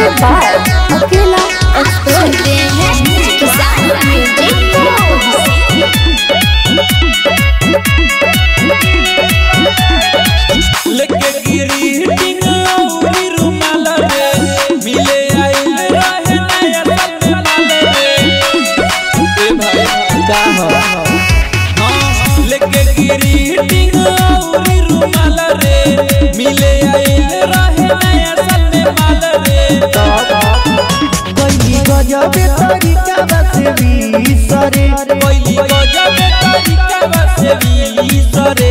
presented by Akela Express. लेके greeting औरी रुमाल रे मिले आइल रहे नया साल माल रे ए भाई का हो हां लेके ग्रीटिंग औरी रुमाल रे मिले आइल रहे नया साल माल रे कोई गजब तरीका बसे बीसरे कोई गजब तरीका बसे बीसरे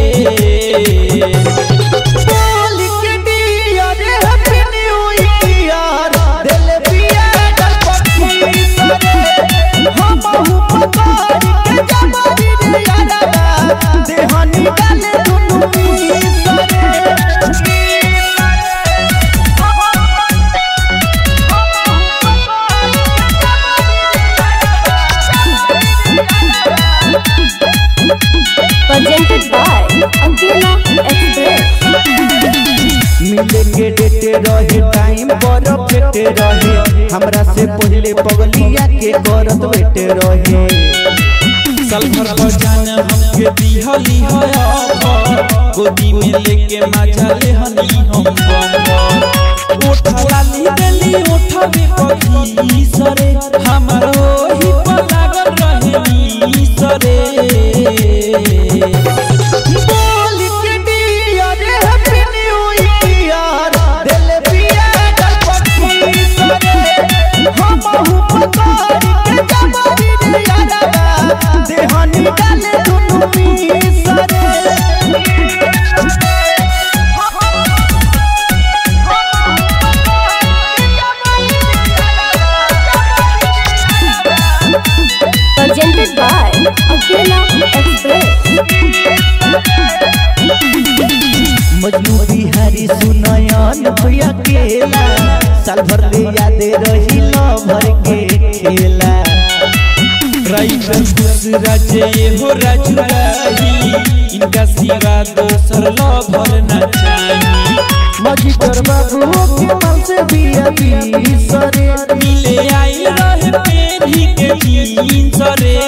Presented by Akela Express. मिले के डेटे रहे टाइम पर फेटे रहे हमरा से पहले पगलिया के करत बेटे रहे साल भर बजान हमके दिहली है गोदी में लेके मजा ले हनी हम बम उठा लाली गली उठावे कभी सरे हमारो ही लागल रहे नी सरे Presented by Akela Express. मजनू बिहारी सुनयन भैया केला साल भर ले याद रही भर के खेला राइटर दूसरा जे हो राजू राही इनका सिवा दोसर लभर न चाही मजिकर बाबू के मन से बिया बीसरे मिले आइल रहे पेढ़ी के जीन सरे